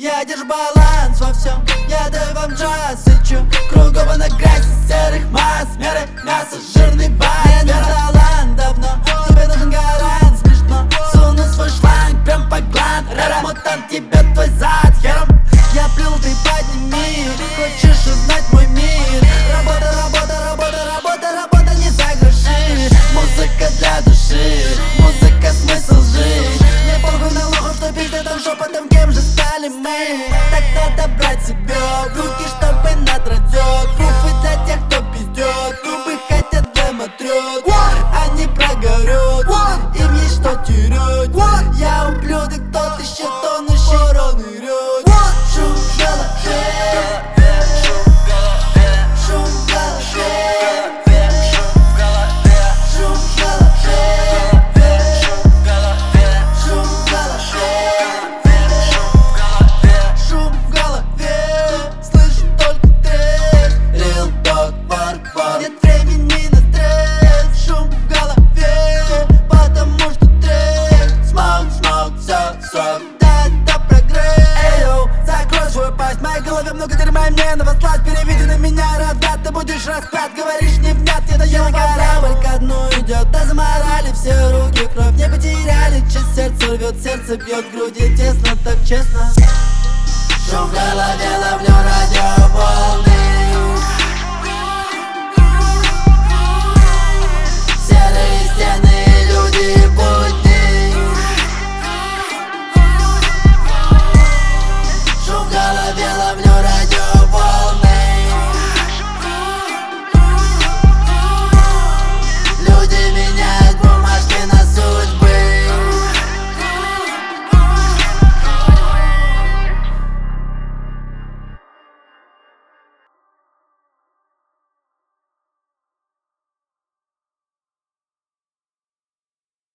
Я держу баланс во всем, я даю вам джаз. Сычу кругом на грязь из серых масс. Меры мясо, жирный бас. Мне не талант давно, тебе нужен гарант. Смешно, суну свой шланг прям по гланд. Мутант, тебе твой зад хером. Я плюл, ты подними. Хочешь узнать мой мир? Работа, работа, работа, работа, работа не за гроши. Музыка для души, музыка смысл жить. Мне похуй на лохов, что пиздят там шепотом, кем же стали мы. Так надо брать себе в руки, чтобы надрать группы для тех, кто пиздет. Губы хотят дэматрёт, они прогорят, им есть что терять. Я ублюдок, тот еще тонущий, рон нырет. Шум в голове, шум в голове, шум в голове, шум в голове, шум в голове, шум в голове. Слышу только треск, real talk, work. Нет времени на стресс. Шум в голове, потому что треск. Smoke, все, сок, да, это прогресс. Эйоу, закрой свою пасть, в моей голове много дерьма, и мне новослать. Переведи на меня, разврат, ты будешь распят. Говоришь невнятно, надоело, корабль ко дну идет. Да заморали все руки, кровь не потеряли. Часть сердца рвет, сердце бьет в груди тесно, так честно. Шум в голове, ловлю ради